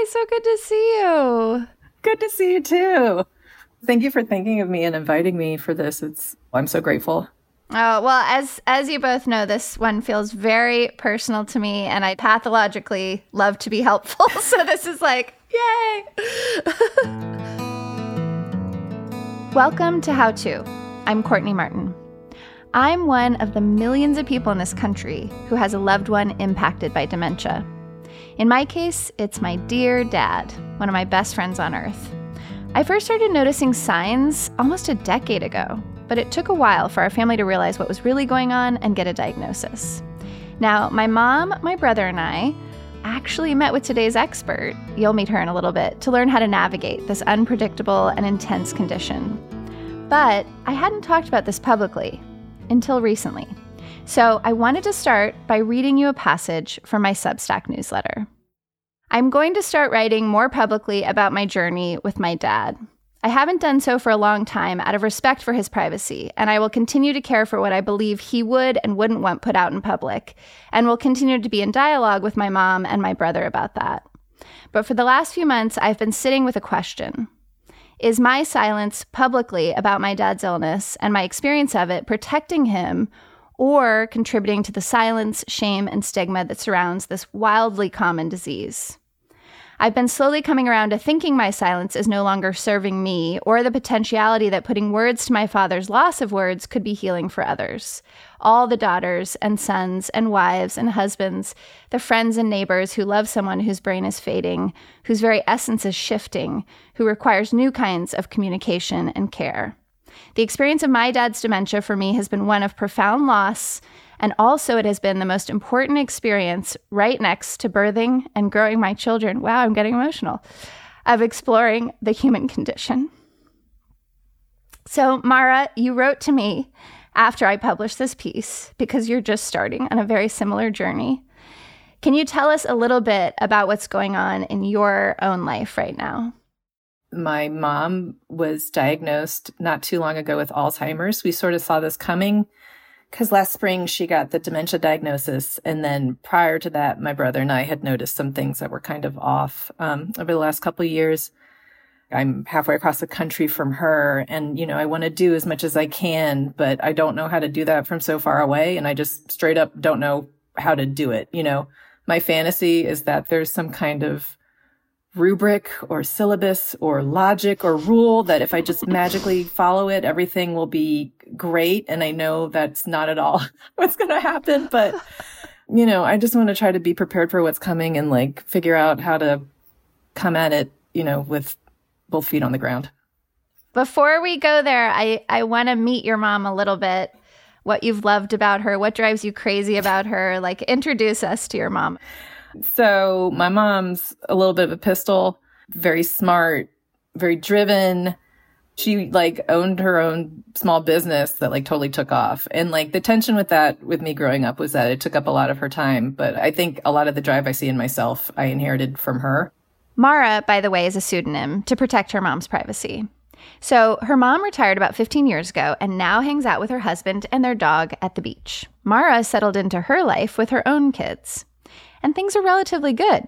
so good to see you. Good to see you too. Thank you for thinking of me and inviting me for this. I'm so grateful. Oh, well, as you both know, this one feels very personal to me, and I pathologically love to be helpful. So this is like, yay! Welcome to How To. I'm Courtney Martin. I'm one of the millions of people in this country who has a loved one impacted by dementia. In my case, it's my dear dad, one of my best friends on earth. I first started noticing signs almost a decade ago, but it took a while for our family to realize what was really going on and get a diagnosis. Now, my mom, my brother, and I actually met with today's expert, you'll meet her in a little bit, to learn how to navigate this unpredictable and intense condition. But I hadn't talked about this publicly until recently. So I wanted to start by reading you a passage from my Substack newsletter. I'm going to start writing more publicly about my journey with my dad. I haven't done so for a long time out of respect for his privacy, and I will continue to care for what I believe he would and wouldn't want put out in public, and will continue to be in dialogue with my mom and my brother about that. But for the last few months, I've been sitting with a question. Is my silence publicly about my dad's illness and my experience of it protecting him or contributing to the silence, shame, and stigma that surrounds this wildly common disease? I've been slowly coming around to thinking my silence is no longer serving me, or the potentiality that putting words to my father's loss of words could be healing for others. All the daughters and sons and wives and husbands, the friends and neighbors who love someone whose brain is fading, whose very essence is shifting, who requires new kinds of communication and care. The experience of my dad's dementia for me has been one of profound loss, and also it has been the most important experience, right next to birthing and growing my children, wow, I'm getting emotional, of exploring the human condition. So, Mara, you wrote to me after I published this piece, because you're just starting on a very similar journey. Can you tell us a little bit about what's going on in your own life right now? My mom was diagnosed not too long ago with Alzheimer's. We sort of saw this coming because last spring she got the dementia diagnosis. And then prior to that, my brother and I had noticed some things that were kind of off over the last couple of years. I'm halfway across the country from her. And, I want to do as much as I can, but I don't know how to do that from so far away. And I just straight up don't know how to do it. My fantasy is that there's some kind of rubric or syllabus or logic or rule that if I just magically follow it, everything will be great. And I know that's not at all what's going to happen. But, I just want to try to be prepared for what's coming and figure out how to come at it, with both feet on the ground. Before we go there, I want to meet your mom a little bit. What you've loved about her, what drives you crazy about her, introduce us to your mom. So my mom's a little bit of a pistol, very smart, very driven. She owned her own small business that totally took off. And the tension with that with me growing up was that it took up a lot of her time. But I think a lot of the drive I see in myself, I inherited from her. Mara, by the way, is a pseudonym to protect her mom's privacy. So her mom retired about 15 years ago and now hangs out with her husband and their dog at the beach. Mara settled into her life with her own kids. And things are relatively good,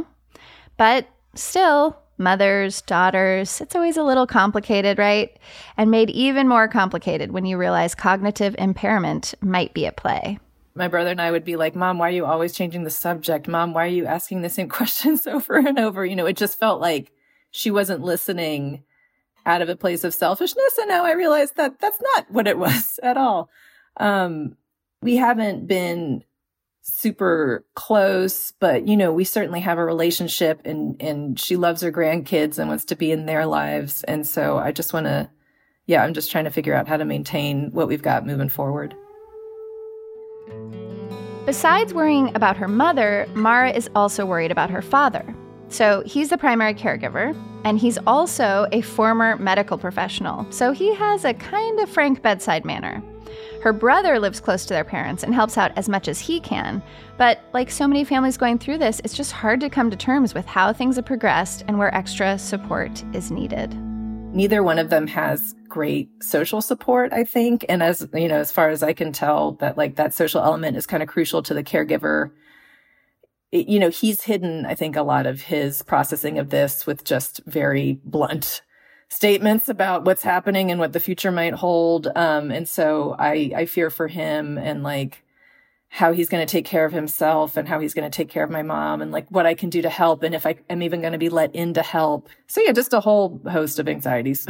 But still, mothers, daughters, it's always a little complicated, right? And made even more complicated when you realize cognitive impairment might be at play. My brother and I would be like, Mom, why are you always changing the subject? Mom, why are you asking the same questions over and over? It just felt like she wasn't listening out of a place of selfishness. And now I realize that that's not what it was at all. We haven't been super close, but, we certainly have a relationship and she loves her grandkids and wants to be in their lives. And so I just want to, I'm just trying to figure out how to maintain what we've got moving forward. Besides worrying about her mother, Mara is also worried about her father. So he's the primary caregiver, and he's also a former medical professional. So he has a kind of frank bedside manner. Her brother lives close to their parents and helps out as much as he can. But like so many families going through this, it's just hard to come to terms with how things have progressed and where extra support is needed. Neither one of them has great social support, I think. And as far as I can tell, that that social element is kind of crucial to the caregiver. he's hidden, I think, a lot of his processing of this with just very blunt statements about what's happening and what the future might hold. And so I fear for him and like how he's going to take care of himself and how he's going to take care of my mom and like what I can do to help. And if I am even going to be let in to help. So yeah, just a whole host of anxieties.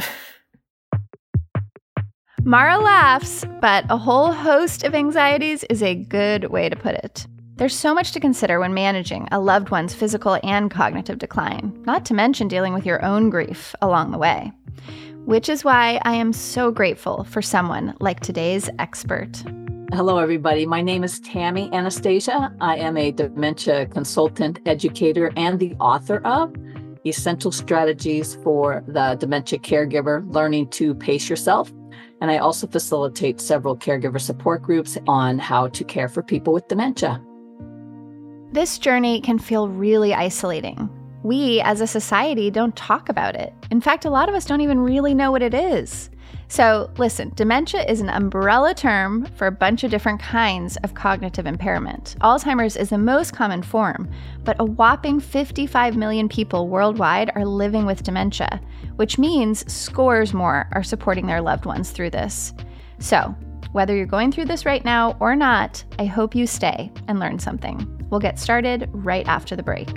Mara laughs, but a whole host of anxieties is a good way to put it. There's so much to consider when managing a loved one's physical and cognitive decline, not to mention dealing with your own grief along the way. Which is why I am so grateful for someone like today's expert. Hello, everybody. My name is Tammy Anastasia. I am a dementia consultant, educator, and the author of Essential Strategies for the Dementia Caregiver, Learning to Pace Yourself. And I also facilitate several caregiver support groups on how to care for people with dementia. This journey can feel really isolating. We, as a society, don't talk about it. In fact, a lot of us don't even really know what it is. So listen, dementia is an umbrella term for a bunch of different kinds of cognitive impairment. Alzheimer's is the most common form, but a whopping 55 million people worldwide are living with dementia, which means scores more are supporting their loved ones through this. So, whether you're going through this right now or not, I hope you stay and learn something. We'll get started right after the break.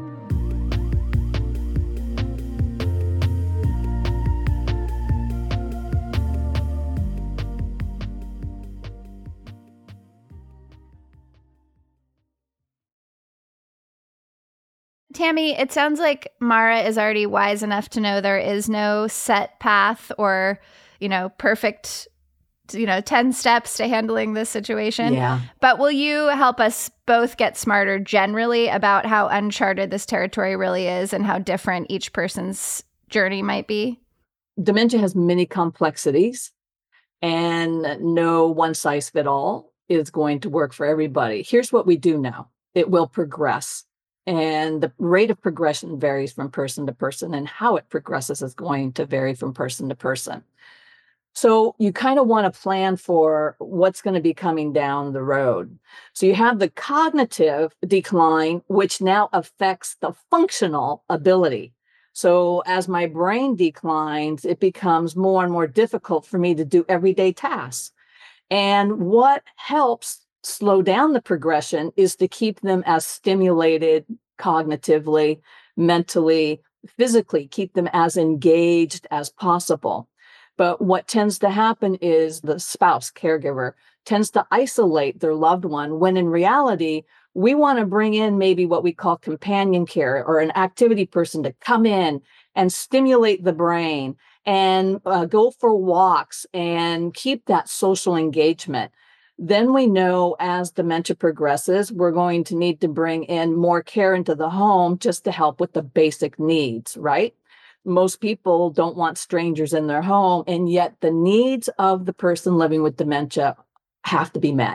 Tammy, it sounds like Mara is already wise enough to know there is no set path or, perfect 10 steps to handling this situation. Yeah. But will you help us both get smarter generally about how uncharted this territory really is and how different each person's journey might be? Dementia has many complexities, and no one size fit all is going to work for everybody. Here's what we do know. It will progress. And the rate of progression varies from person to person, and how it progresses is going to vary from person to person. So you kind of want to plan for what's going to be coming down the road. So you have the cognitive decline, which now affects the functional ability. So as my brain declines, it becomes more and more difficult for me to do everyday tasks. And what helps slow down the progression is to keep them as stimulated cognitively, mentally, physically, keep them as engaged as possible. But what tends to happen is the spouse, caregiver, tends to isolate their loved one when in reality, we want to bring in maybe what we call companion care or an activity person to come in and stimulate the brain and go for walks and keep that social engagement. Then we know as dementia progresses, we're going to need to bring in more care into the home just to help with the basic needs, right? Most people don't want strangers in their home, and yet the needs of the person living with dementia have to be met.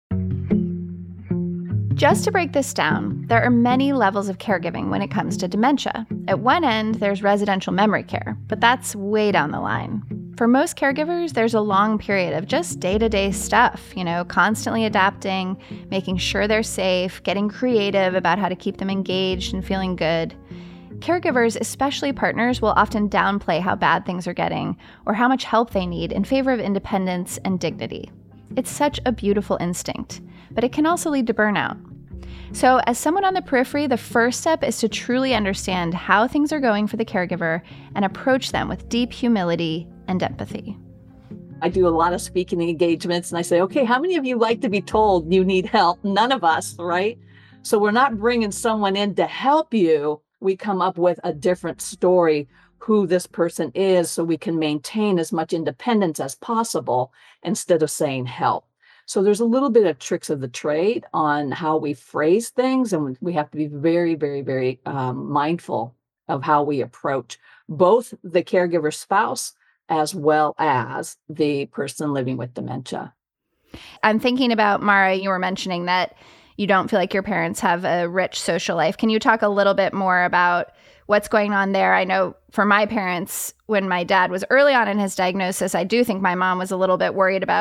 Just to break this down, there are many levels of caregiving when it comes to dementia. At one end, there's residential memory care, but that's way down the line. For most caregivers, there's a long period of just day-to-day stuff, constantly adapting, making sure they're safe, getting creative about how to keep them engaged and feeling good. Caregivers, especially partners, will often downplay how bad things are getting or how much help they need in favor of independence and dignity. It's such a beautiful instinct, but it can also lead to burnout. So as someone on the periphery, the first step is to truly understand how things are going for the caregiver and approach them with deep humility and empathy. I do a lot of speaking engagements and I say, okay, how many of you like to be told you need help? None of us, right? So we're not bringing someone in to help you. We come up with a different story, who this person is, so we can maintain as much independence as possible instead of saying help. So there's a little bit of tricks of the trade on how we phrase things, and we have to be very, very, very mindful of how we approach both the caregiver spouse as well as the person living with dementia. I'm thinking about, Mara, you were mentioning that you don't feel like your parents have a rich social life. Can you talk a little bit more about what's going on there? I know for my parents, when my dad was early on in his diagnosis, I do think my mom was a little bit worried about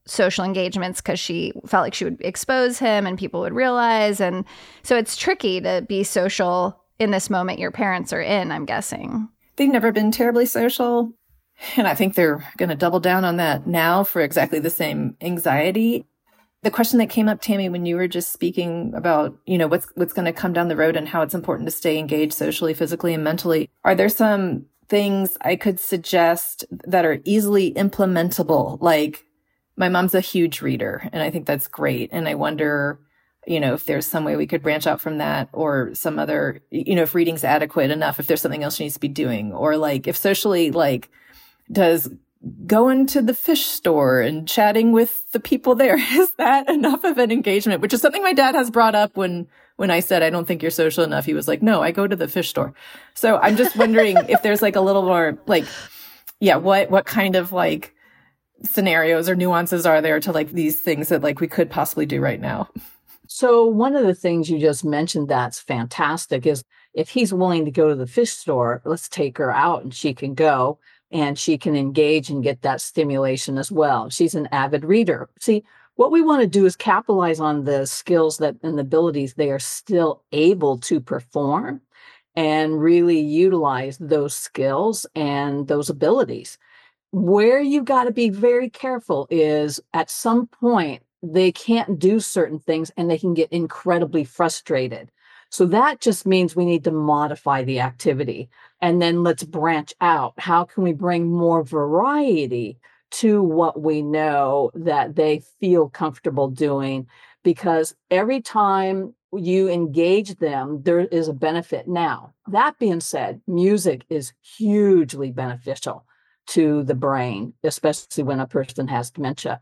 social engagements because she felt like she would expose him and people would realize. And so it's tricky to be social in this moment your parents are in, I'm guessing. They've never been terribly social. And I think they're going to double down on that now for exactly the same anxiety. The question that came up, Tammy, when you were just speaking about, what's going to come down the road and how it's important to stay engaged socially, physically, and mentally. Are there some things I could suggest that are easily implementable? Like, my mom's a huge reader, and I think that's great. And I wonder, if there's some way we could branch out from that, or some other, if reading's adequate enough, if there's something else she needs to be doing, or like if socially, like, does going to the fish store and chatting with the people there, is that enough of an engagement? Which is something my dad has brought up when I said, I don't think you're social enough. He was like, no, I go to the fish store. So I'm just wondering if there's like a little more like, what kind of like scenarios or nuances are there to like these things that like we could possibly do right now? So one of the things you just mentioned that's fantastic is if he's willing to go to the fish store, let's take her out and she can go and she can engage and get that stimulation as well. She's an avid reader. See, what we want to do is capitalize on the skills and the abilities they are still able to perform and really utilize those skills and those abilities. Where you got to be very careful is at some point, they can't do certain things and they can get incredibly frustrated. So that just means we need to modify the activity. And then let's branch out. How can we bring more variety to what we know that they feel comfortable doing? Because every time you engage them, there is a benefit. Now, that being said, music is hugely beneficial to the brain, especially when a person has dementia.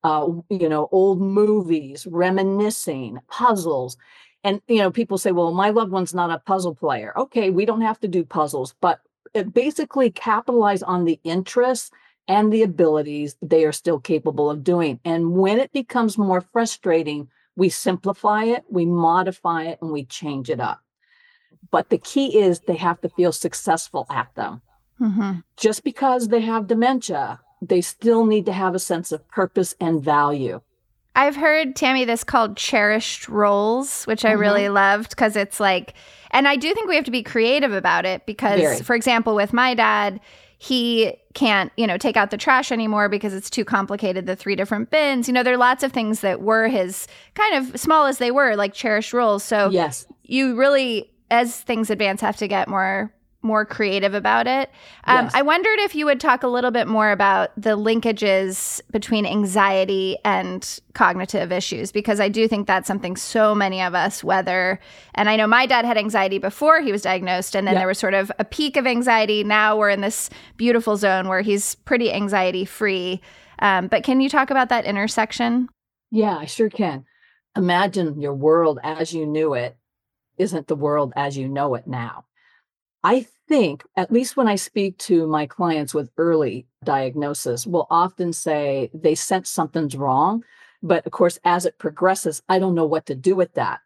Old movies, reminiscing, puzzles. And, people say, well, my loved one's not a puzzle player. Okay, we don't have to do puzzles, but basically capitalize on the interests and the abilities they are still capable of doing. And when it becomes more frustrating, we simplify it, we modify it, and we change it up. But the key is they have to feel successful at them. Mm-hmm. Just because they have dementia, they still need to have a sense of purpose and value. I've heard, Tammy, this called cherished roles, which I really loved because it's like, and I do think we have to be creative about it because, for example, with my dad, he can't, take out the trash anymore because it's too complicated, the 3 different bins. There are lots of things that were his, kind of small as they were, like cherished roles. So you really, as things advance, have to get more creative about it. I wondered if you would talk a little bit more about the linkages between anxiety and cognitive issues, because I do think that's something so many of us weather. And I know my dad had anxiety before he was diagnosed, and then there was sort of a peak of anxiety. Now we're in this beautiful zone where he's pretty anxiety free. But can you talk about that intersection? Yeah, I sure can. Imagine your world as you knew it isn't the world as you know it now. I think, at least when I speak to my clients with early diagnosis, will often say they sense something's wrong. But of course, as it progresses, I don't know what to do with that.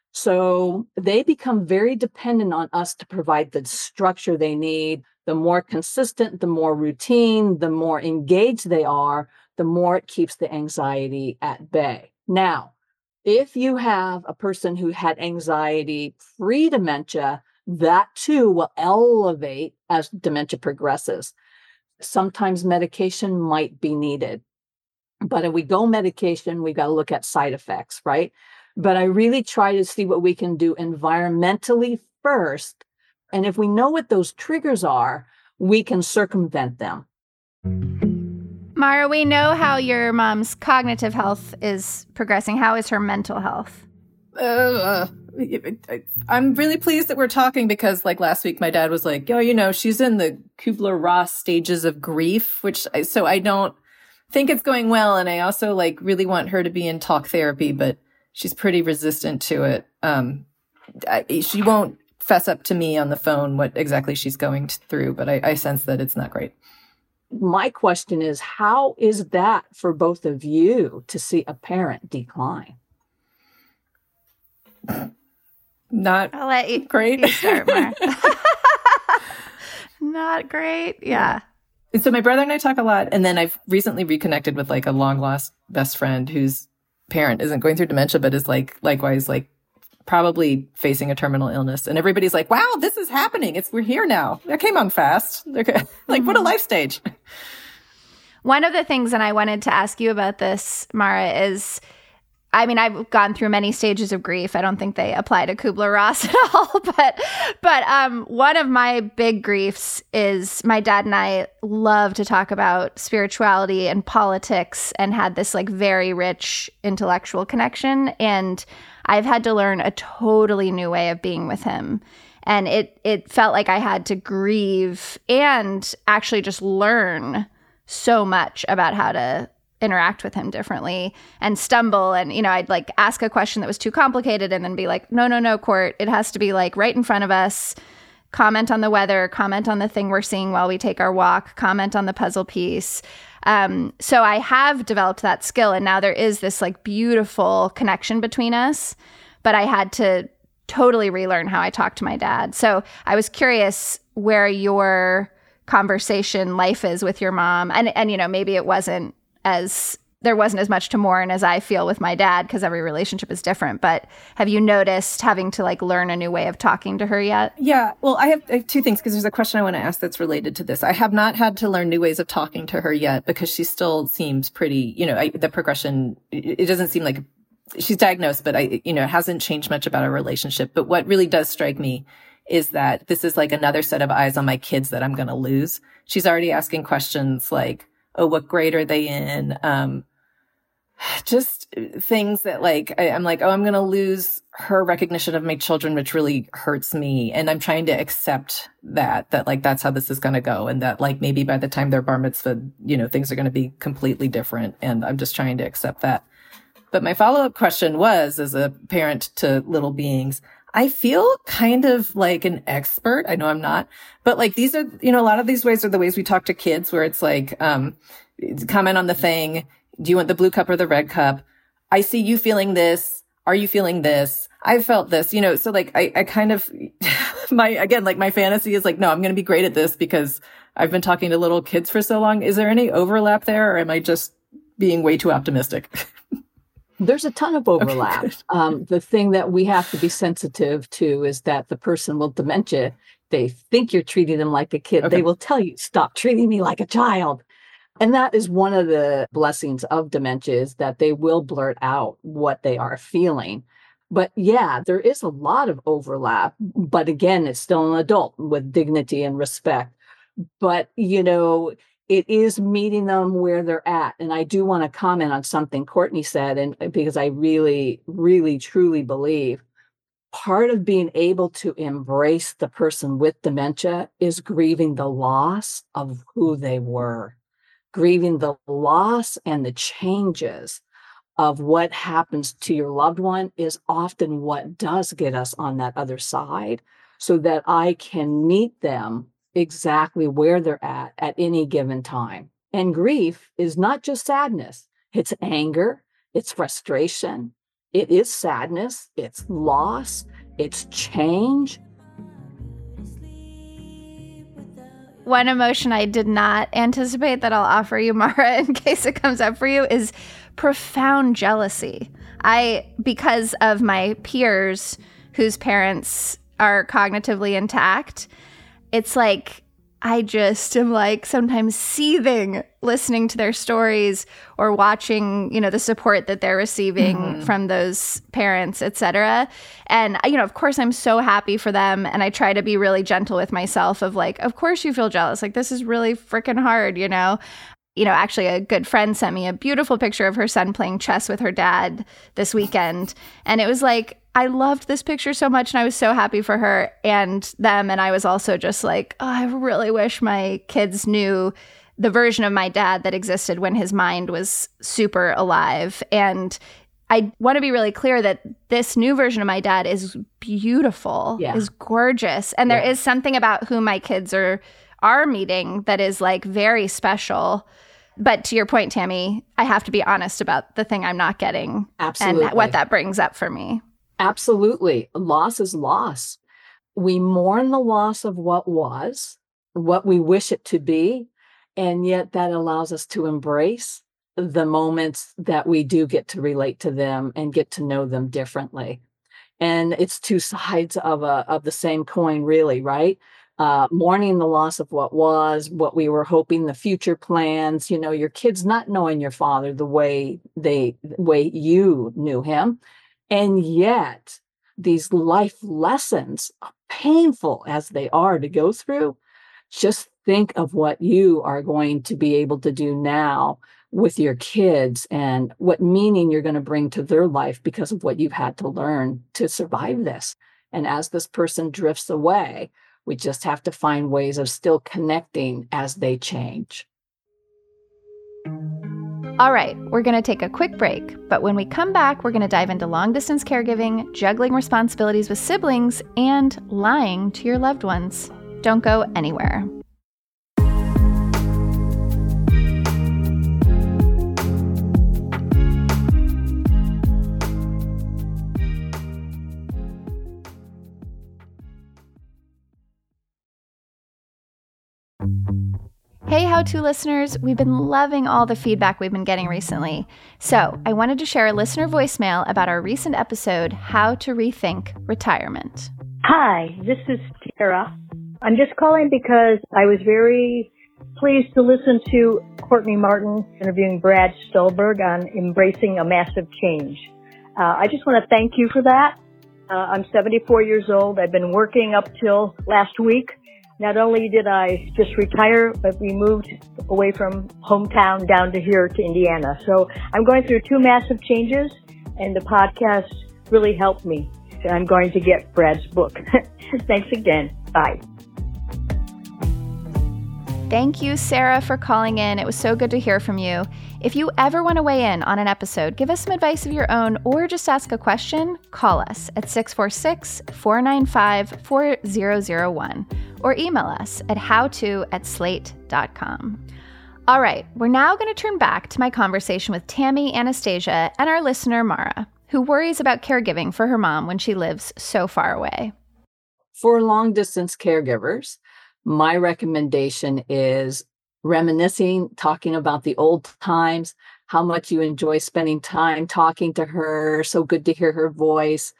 So they become very dependent on us to provide the structure they need. The more consistent, the more routine, the more engaged they are, the more it keeps the anxiety at bay. Now, if you have a person who had anxiety pre-dementia, that too will elevate as dementia progresses. Sometimes medication might be needed. But if we go medication, we've got to look at side effects, right? But I really try to see what we can do environmentally first. And if we know what those triggers are, we can circumvent them. Mara, we know how your mom's cognitive health is progressing. How is her mental health? I'm really pleased that we're talking because like last week, my dad was like, she's in the Kubler-Ross stages of grief, so I don't think it's going well. And I also like really want her to be in talk therapy, but she's pretty resistant to it. She won't fess up to me on the phone what exactly she's going through, but I sense that it's not great. My question is, how is that for both of you to see a parent decline? Not I'll let great. You start, Mara. Not great. Yeah. So my brother and I talk a lot. And then I've recently reconnected with like a long lost best friend whose parent isn't going through dementia, but is like likewise like probably facing a terminal illness. And everybody's like, wow, this is happening. We're here now. That came on fast. Like, what a life stage. One of the things, and I wanted to ask you about this, Mara, is, I mean, I've gone through many stages of grief. I don't think they apply to Kubler-Ross at all. But one of my big griefs is my dad and I love to talk about spirituality and politics and had this like very rich intellectual connection. And I've had to learn a totally new way of being with him. And it felt like I had to grieve and actually just learn so much about how to interact with him differently and stumble. And, I'd like ask a question that was too complicated and then be like, no, Court, it has to be like right in front of us. Comment on the weather, comment on the thing we're seeing while we take our walk, comment on the puzzle piece. So I have developed that skill, and now there is this like beautiful connection between us, but I had to totally relearn how I talk to my dad. So I was curious where your conversation life is with your mom, and maybe there wasn't as much to mourn as I feel with my dad because every relationship is different. But have you noticed having to like learn a new way of talking to her yet? Yeah. Well, I have two things because there's a question I want to ask that's related to this. I have not had to learn new ways of talking to her yet because she still seems pretty, the progression, it doesn't seem like she's diagnosed, but it hasn't changed much about our relationship. But what really does strike me is that this is like another set of eyes on my kids that I'm going to lose. She's already asking questions like, oh, what grade are they in? Just things that like, I'm like, oh, I'm going to lose her recognition of my children, which really hurts me. And I'm trying to accept that like, that's how this is going to go. And that like, maybe by the time they're bar mitzvah, things are going to be completely different. And I'm just trying to accept that. But my follow-up question was, as a parent to little beings, I feel kind of like an expert. I know I'm not, but like these are, a lot of these ways are the ways we talk to kids where it's like, comment on the thing. Do you want the blue cup or the red cup? I see you feeling this. Are you feeling this? I felt this, so like I kind of, my fantasy is like, no, I'm going to be great at this because I've been talking to little kids for so long. Is there any overlap there or am I just being way too optimistic? There's a ton of overlap. Okay, the thing that we have to be sensitive to is that the person with dementia, they think you're treating them like a kid. Okay. They will tell you, stop treating me like a child. And that is one of the blessings of dementia is that they will blurt out what they are feeling. But yeah, there is a lot of overlap. But again, it's still an adult with dignity and respect. But, it is meeting them where they're at. And I do want to comment on something Courtney said, and because I really, really, truly believe part of being able to embrace the person with dementia is grieving the loss of who they were, grieving the loss and the changes of what happens to your loved one is often what does get us on that other side so that I can meet them exactly where they're at any given time. And grief is not just sadness. It's anger, it's frustration, it is sadness, it's loss, it's change. One emotion I did not anticipate that I'll offer you, Mara, in case it comes up for you, is profound jealousy. Because of my peers whose parents are cognitively intact, it's like I just am like sometimes seething listening to their stories or watching, the support that they're receiving from those parents, et cetera. And, of course, I'm so happy for them. And I try to be really gentle with myself of like, of course you feel jealous. Like, this is really freaking hard, Actually, a good friend sent me a beautiful picture of her son playing chess with her dad this weekend. And it was like, I loved this picture so much and I was so happy for her and them. And I was also just like, oh, I really wish my kids knew the version of my dad that existed when his mind was super alive. And I want to be really clear that this new version of my dad is beautiful, is gorgeous. And there is something about who my kids are meeting that is like very special. But to your point, Tammy, I have to be honest about the thing I'm not getting. Absolutely. And what that brings up for me. Absolutely. Loss is loss. We mourn the loss of what was, what we wish it to be. And yet that allows us to embrace the moments that we do get to relate to them and get to know them differently. And it's two sides of the same coin, really, right? Mourning the loss of what was, what we were hoping, the future plans, your kids not knowing your father the way you knew him. And yet these life lessons, painful as they are to go through, just think of what you are going to be able to do now with your kids and what meaning you're going to bring to their life because of what you've had to learn to survive this. And as this person drifts away, we just have to find ways of still connecting as they change. All right, we're going to take a quick break, but when we come back, we're going to dive into long-distance caregiving, juggling responsibilities with siblings, and lying to your loved ones. Don't go anywhere. Hey, How To listeners, we've been loving all the feedback we've been getting recently. So I wanted to share a listener voicemail about our recent episode, How to Rethink Retirement. Hi, this is Tara. I'm just calling because I was very pleased to listen to Courtney Martin interviewing Brad Stulberg on embracing a massive change. I just want to thank you for that. I'm 74 years old. I've been working up till last week. Not only did I just retire, but we moved away from hometown down to here to Indiana. So I'm going through two massive changes, and the podcast really helped me. And I'm going to get Brad's book. Thanks again. Bye. Thank you, Sarah, for calling in. It was so good to hear from you. If you ever want to weigh in on an episode, give us some advice of your own, or just ask a question, call us at 646-495-4001 or email us at howto@slate.com. All right, we're now going to turn back to my conversation with Tammy, Anastasia, and our listener, Mara, who worries about caregiving for her mom when she lives so far away. For long-distance caregivers, my recommendation is reminiscing, talking about the old times, how much you enjoy spending time talking to her. So good to hear her voice.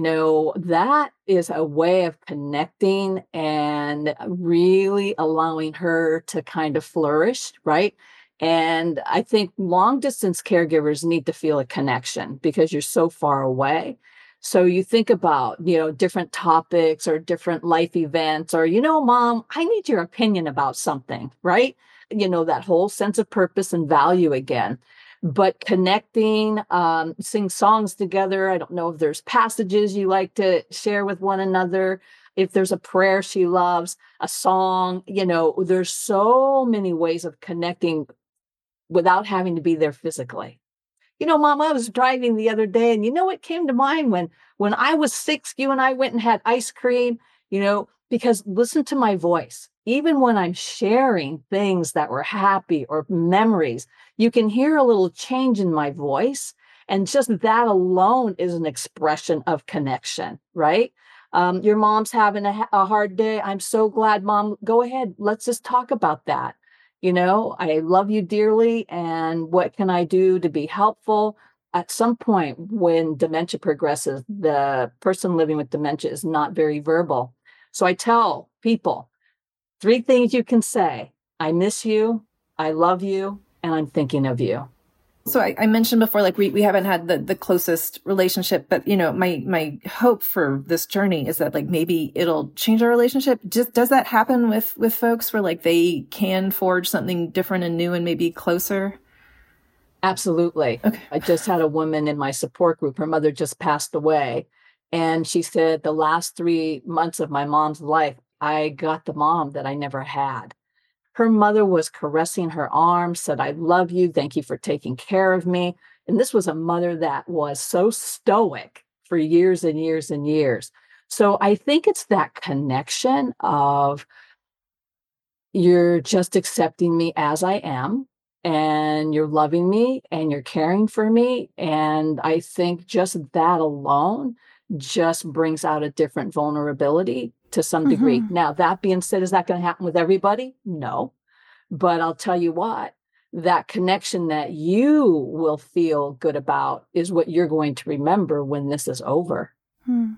That is a way of connecting and really allowing her to kind of flourish, right? And I think long distance caregivers need to feel a connection because you're so far away. So you think about, different topics or different life events or, Mom, I need your opinion about something, right? That whole sense of purpose and value again. But connecting, sing songs together. I don't know if there's passages you like to share with one another. If there's a prayer she loves, a song, there's so many ways of connecting without having to be there physically. Mom, I was driving the other day and what came to mind when I was 6, you and I went and had ice cream, because listen to my voice. Even when I'm sharing things that were happy or memories, you can hear a little change in my voice. And just that alone is an expression of connection, right? Your mom's having a hard day. I'm so glad, Mom. Go ahead. Let's just talk about that. I love you dearly. And what can I do to be helpful? At some point when dementia progresses, the person living with dementia is not very verbal. So I tell people 3 things you can say: I miss you, I love you, and I'm thinking of you. So I mentioned before, we haven't had the closest relationship, but my hope for this journey is that maybe it'll change our relationship. Just does that happen with folks where they can forge something different and new and maybe closer? Absolutely. Okay. I just had a woman in my support group. Her mother just passed away. And she said, the last 3 months of my mom's life, I got the mom that I never had. Her mother was caressing her arm, said, I love you. Thank you for taking care of me. And this was a mother that was so stoic for years and years and years. So I think it's that connection of you're just accepting me as I am, and you're loving me and you're caring for me. And I think just that alone just brings out a different vulnerability to some degree. Now, that being said, is that going to happen with everybody? No. But I'll tell you what, that connection that you will feel good about is what you're going to remember when this is over. Hmm.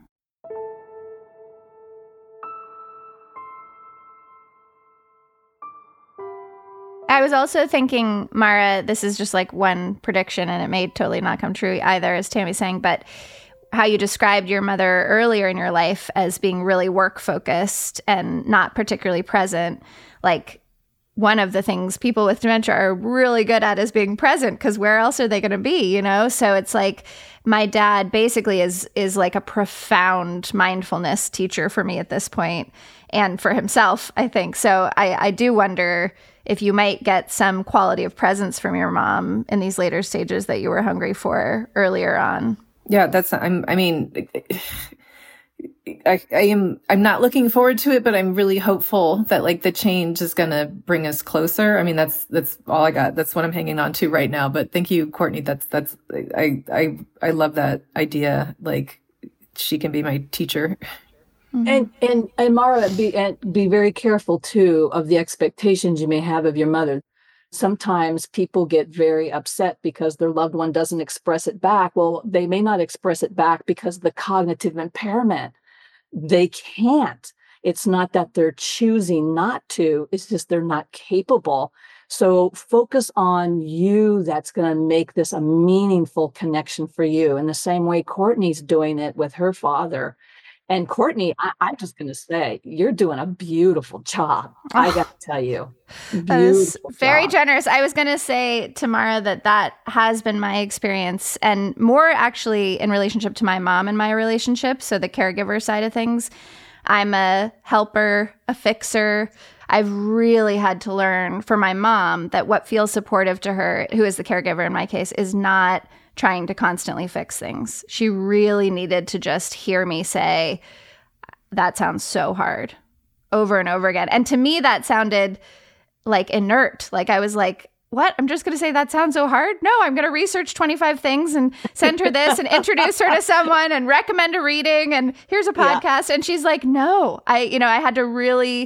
I was also thinking, Mara, this is just like one prediction and it may totally not come true either, as Tammy's saying, but how you described your mother earlier in your life as being really work focused and not particularly present. Like, one of the things people with dementia are really good at is being present, because where else are they going to be, you know? So it's like my dad basically is like a profound mindfulness teacher for me at this point, and for himself, I think. So I do wonder if you might get some quality of presence from your mom in these later stages that you were hungry for earlier on. Yeah, I'm not looking forward to it, but I'm really hopeful that like the change is going to bring us closer. I mean, that's all I got. That's what I'm hanging on to right now. But thank you, Courtney. I love that idea. Like, she can be my teacher. Mm-hmm. And Mara, be very careful too of the expectations you may have of your mother. Sometimes people get very upset because their loved one doesn't express it back. Well, they may not express it back because of the cognitive impairment. They can't. It's not that they're choosing not to, it's just they're not capable. So focus on you. That's going to make this a meaningful connection for you. In the same way Courtney's doing it with her father. And Courtney, I'm just going to say, you're doing a beautiful job. I got to tell you. That is very generous. I was going to say, Tamara, that has been my experience, and more actually in relationship to my mom and my relationship. So the caregiver side of things. I'm a helper, a fixer. I've really had to learn for my mom that what feels supportive to her, who is the caregiver in my case, is not trying to constantly fix things. She really needed to just hear me say, that sounds so hard, over and over again. And to me, that sounded like inert. Like I was like, what? I'm just going to say that sounds so hard? No, I'm going to research 25 things and send her this and introduce her to someone and recommend a reading and here's a podcast. Yeah. And she's like, no, I had to really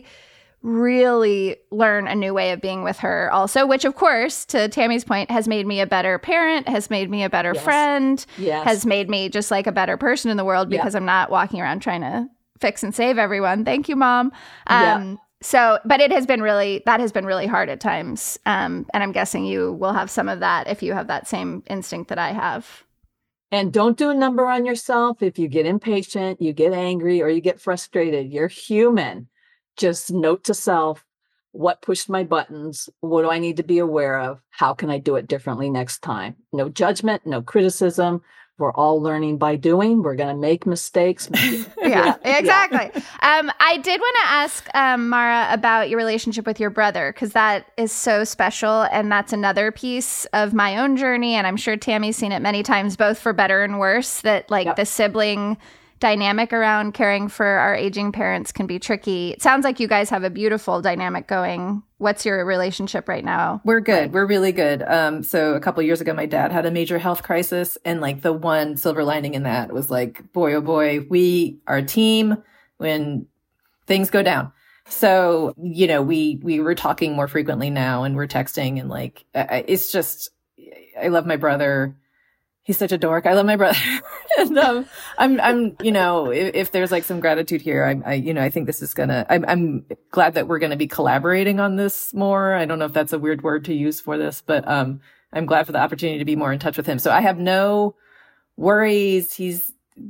learn a new way of being with her also, which of course, to Tammy's point, has made me a better parent, has made me a better friend, has made me just like a better person in the world because I'm not walking around trying to fix and save everyone. Thank you, Mom. So, but that has been really hard at times. And I'm guessing you will have some of that if you have that same instinct that I have. And don't do a number on yourself. If you get impatient, you get angry, or you get frustrated, you're human. Just note to self, what pushed my buttons? What do I need to be aware of? How can I do it differently next time? No judgment, no criticism. We're all learning by doing. We're going to make mistakes. Yeah, exactly. I did want to ask Mara about your relationship with your brother, because that is so special. And that's another piece of my own journey. And I'm sure Tammy's seen it many times, both for better and worse, that like the sibling dynamic around caring for our aging parents can be tricky. It sounds like you guys have a beautiful dynamic going. What's your relationship right now? We're good. We're really good. So a couple of years ago, my dad had a major health crisis, and like the one silver lining in that was like, boy, oh boy, we are a team when things go down. So, we were talking more frequently now, and we're texting, and like, it's just, I love my brother. He's such a dork. I love my brother. And I'm if there's like some gratitude here, I think this is I'm glad that we're gonna be collaborating on this more. I don't know if that's a weird word to use for this, but I'm glad for the opportunity to be more in touch with him. So I have no worries. He's,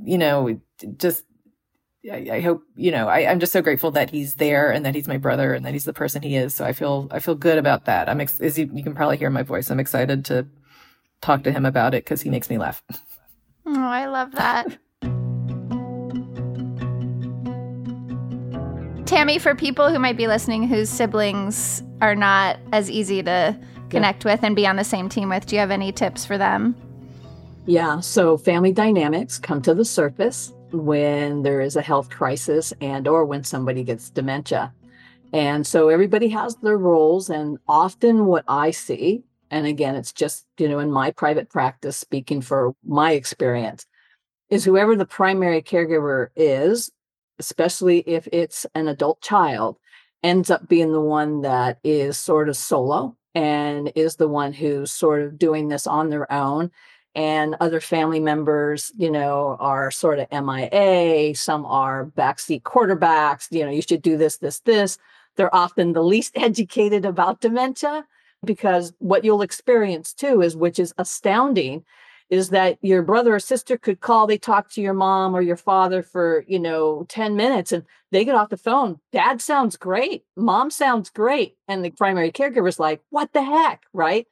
just I hope, I'm just so grateful that he's there and that he's my brother and that he's the person he is. So I feel good about that. As you can probably hear my voice, I'm excited to talk to him about it because he makes me laugh. Oh, I love that. Tammy, for people who might be listening whose siblings are not as easy to connect with and be on the same team with, do you have any tips for them? Yeah, so family dynamics come to the surface when there is a health crisis and or when somebody gets dementia. And so everybody has their roles, and often what I see, and again, it's just, in my private practice, speaking for my experience, is whoever the primary caregiver is, especially if it's an adult child, ends up being the one that is sort of solo and is the one who's sort of doing this on their own. And other family members, are sort of MIA. Some are backseat quarterbacks. You should do this, this, this. They're often the least educated about dementia, because what you'll experience too which is astounding, is that your brother or sister could call, they talk to your mom or your father for, 10 minutes and they get off the phone. Dad sounds great. Mom sounds great. And the primary caregiver's like, what the heck? Right.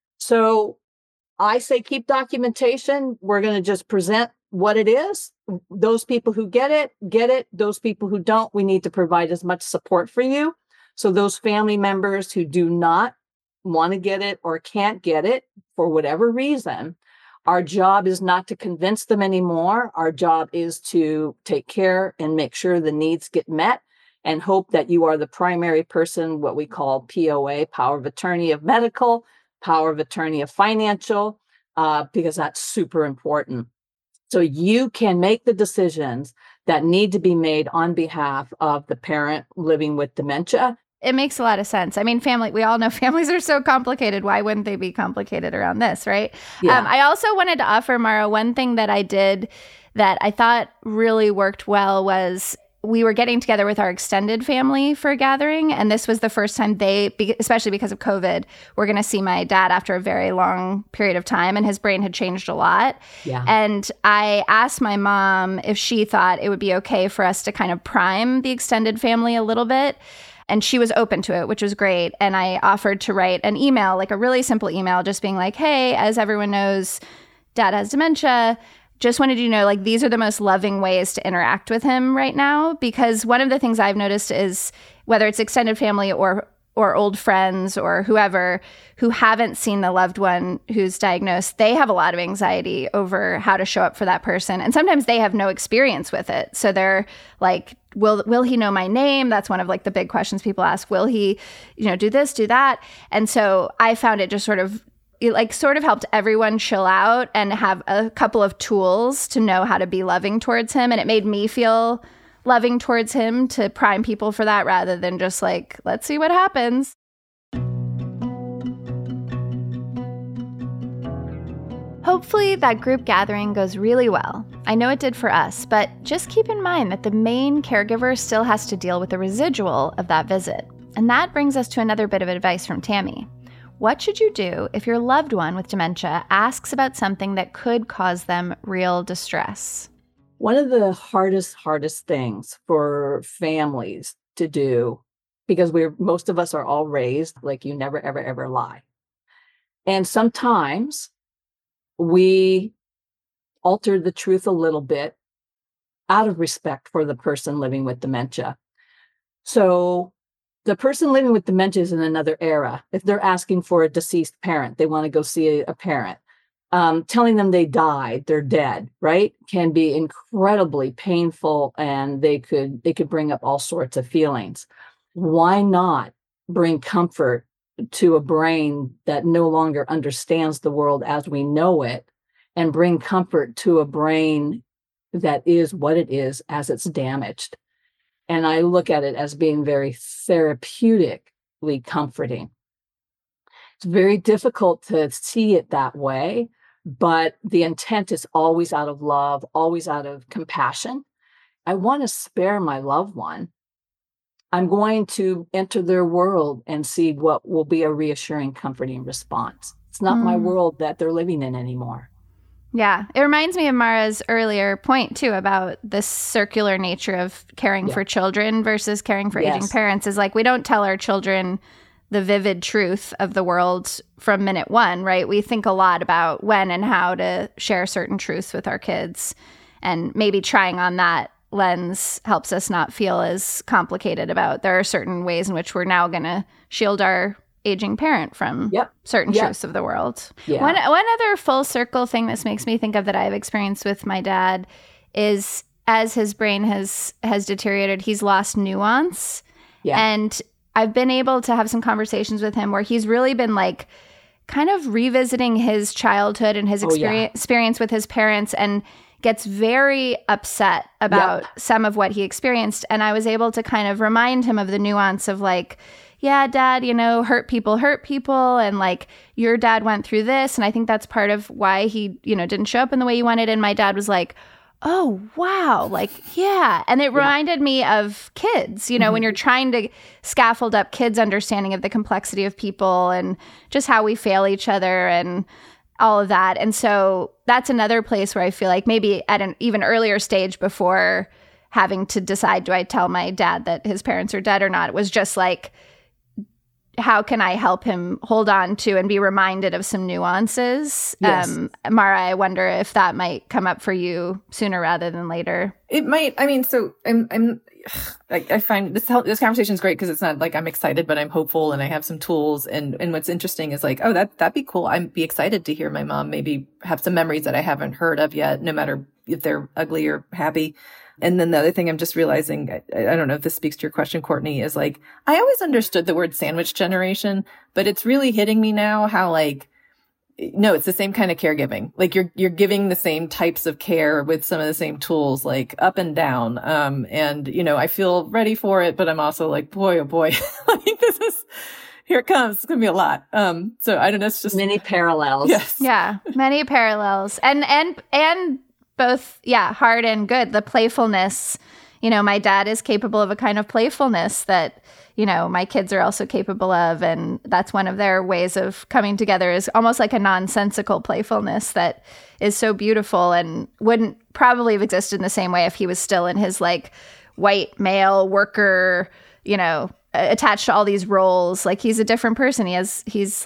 So I say, keep documentation. We're going to just present what it is. Those people who get it, get it. Those people who don't, we need to provide as much support for you. So those family members who do not want to get it or can't get it for whatever reason, our job is not to convince them anymore. Our job is to take care and make sure the needs get met, and hope that you are the primary person, what we call POA, power of attorney of medical, power of attorney of financial, because that's super important. So you can make the decisions that need to be made on behalf of the parent living with dementia. It makes a lot of sense. I mean, we all know families are so complicated. Why wouldn't they be complicated around this, right? Yeah. I also wanted to offer, Mara, one thing that I did that I thought really worked well was we were getting together with our extended family for a gathering. And this was the first time especially because of COVID, we're going to see my dad after a very long period of time, and his brain had changed a lot. Yeah. And I asked my mom if she thought it would be okay for us to kind of prime the extended family a little bit. And she was open to it, which was great. And I offered to write an email, like a really simple email, just being like, hey, as everyone knows, Dad has dementia. Just wanted you to know, like, these are the most loving ways to interact with him right now. Because one of the things I've noticed is whether it's extended family or old friends or whoever who haven't seen the loved one who's diagnosed, they have a lot of anxiety over how to show up for that person. And sometimes they have no experience with it. So they're like, will he know my name? That's one of like the big questions people ask. Will he, do this, do that? And so I found it just sort of helped everyone chill out and have a couple of tools to know how to be loving towards him. And it made me feel loving towards him to prime people for that rather than just like, let's see what happens. Hopefully that group gathering goes really well. I know it did for us, but just keep in mind that the main caregiver still has to deal with the residual of that visit. And that brings us to another bit of advice from Tammy. What should you do if your loved one with dementia asks about something that could cause them real distress? One of the hardest things for families to do, because most of us are all raised like you never, ever, ever lie. And sometimes we alter the truth a little bit out of respect for the person living with dementia. So the person living with dementia is in another era. If they're asking for a deceased parent, they want to go see a parent. Telling them they died, they're dead, right, can be incredibly painful, and they could bring up all sorts of feelings. Why not bring comfort to a brain that no longer understands the world as we know it, and bring comfort to a brain that is what it is as it's damaged? And I look at it as being very therapeutically comforting. It's very difficult to see it that way, but the intent is always out of love, always out of compassion. I want to spare my loved one. I'm going to enter their world and see what will be a reassuring, comforting response. It's not my world that they're living in anymore. Yeah. It reminds me of Mara's earlier point, too, about the circular nature of caring for children versus caring for aging parents. Is like, we don't tell our children the vivid truth of the world from minute one, right? We think a lot about when and how to share certain truths with our kids. And maybe trying on that lens helps us not feel as complicated about there are certain ways in which we're now going to shield our aging parent from certain truths of the world. Yeah. One other full circle thing this makes me think of that I've experienced with my dad is as his brain has deteriorated, he's lost nuance. Yeah. And I've been able to have some conversations with him where he's really been like kind of revisiting his childhood and his experience with his parents and gets very upset about some of what he experienced. And I was able to kind of remind him of the nuance of like, yeah, Dad, hurt people. And like, your dad went through this. And I think that's part of why he, didn't show up in the way you wanted. And my dad was like, oh, wow. Like, yeah. And it reminded me of kids, when you're trying to scaffold up kids' understanding of the complexity of people and just how we fail each other and all of that. And so that's another place where I feel like maybe at an even earlier stage before having to decide, do I tell my dad that his parents are dead or not? It was just like, how can I help him hold on to and be reminded of some nuances? Yes. Mara, I wonder if that might come up for you sooner rather than later. It might. I mean, so I find this conversation is great because it's not like I'm excited, but I'm hopeful and I have some tools. And what's interesting is like, oh, that'd be cool. I'd be excited to hear my mom maybe have some memories that I haven't heard of yet, no matter if they're ugly or happy. And then the other thing I'm just realizing, I don't know if this speaks to your question, Courtney, is like, I always understood the word sandwich generation, but it's really hitting me now how like, no, it's the same kind of caregiving. Like you're giving the same types of care with some of the same tools, like up and down. And I feel ready for it, but I'm also like, boy, oh boy, like here it comes. It's going to be a lot. So I don't know. It's just many parallels. Yes. Yeah. Many parallels and both, hard and good. The playfulness, my dad is capable of a kind of playfulness that, my kids are also capable of. And that's one of their ways of coming together, is almost like a nonsensical playfulness that is so beautiful and wouldn't probably have existed in the same way if he was still in his like white male worker, attached to all these roles. Like he's a different person. He's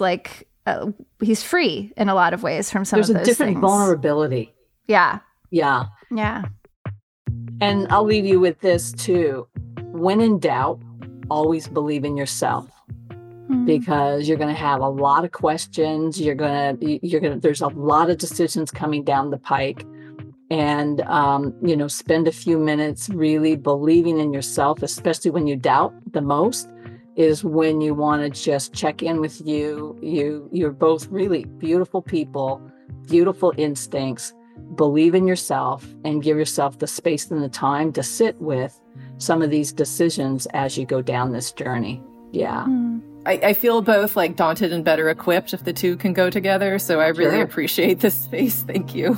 free in a lot of ways from some of those things. There's a different vulnerability. Yeah. Yeah. Yeah. And I'll leave you with this too. When in doubt, always believe in yourself, because you're going to have a lot of questions. There's a lot of decisions coming down the pike, and, spend a few minutes really believing in yourself, especially when you doubt the most, is when you want to just check in with you. You're both really beautiful people, beautiful instincts. Believe in yourself and give yourself the space and the time to sit with some of these decisions as you go down this journey. Yeah. I feel both like daunted and better equipped if the two can go together. So I really appreciate this space. Thank you.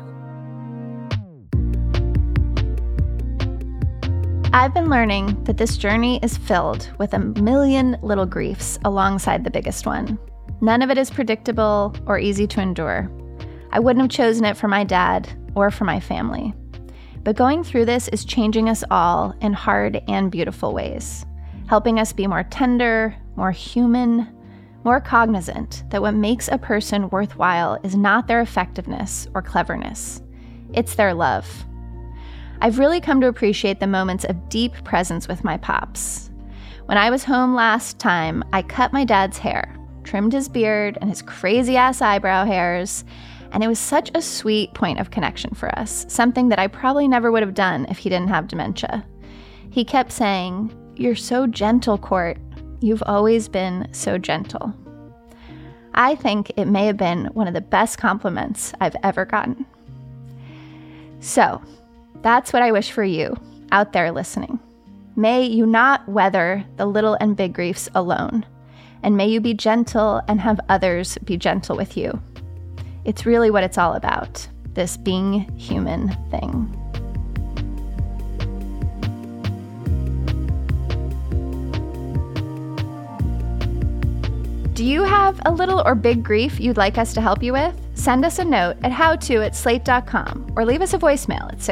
I've been learning that this journey is filled with a million little griefs alongside the biggest one. None of it is predictable or easy to endure. I wouldn't have chosen it for my dad or for my family. But going through this is changing us all in hard and beautiful ways, helping us be more tender, more human, more cognizant that what makes a person worthwhile is not their effectiveness or cleverness. It's their love. I've really come to appreciate the moments of deep presence with my pops. When I was home last time, I cut my dad's hair, trimmed his beard and his crazy-ass eyebrow hairs, and it was such a sweet point of connection for us, something that I probably never would have done if he didn't have dementia. He kept saying, "You're so gentle, Court. You've always been so gentle." I think it may have been one of the best compliments I've ever gotten. So, that's what I wish for you out there listening. May you not weather the little and big griefs alone, and may you be gentle and have others be gentle with you. It's really what it's all about, this being human thing. Do you have a little or big grief you'd like us to help you with? Send us a note at howto@slate.com or leave us a voicemail at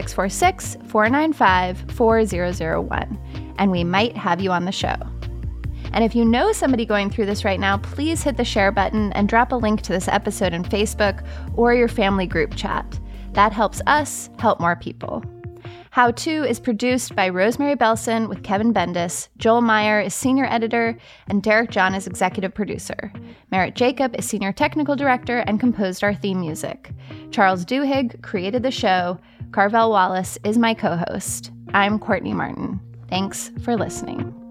646-495-4001, and we might have you on the show. And if you know somebody going through this right now, please hit the share button and drop a link to this episode in Facebook or your family group chat. That helps us help more people. How To is produced by Rosemary Belson with Kevin Bendis. Joel Meyer is senior editor, and Derek John is executive producer. Merritt Jacob is senior technical director and composed our theme music. Charles Duhigg created the show. Carvel Wallace is my co-host. I'm Courtney Martin. Thanks for listening.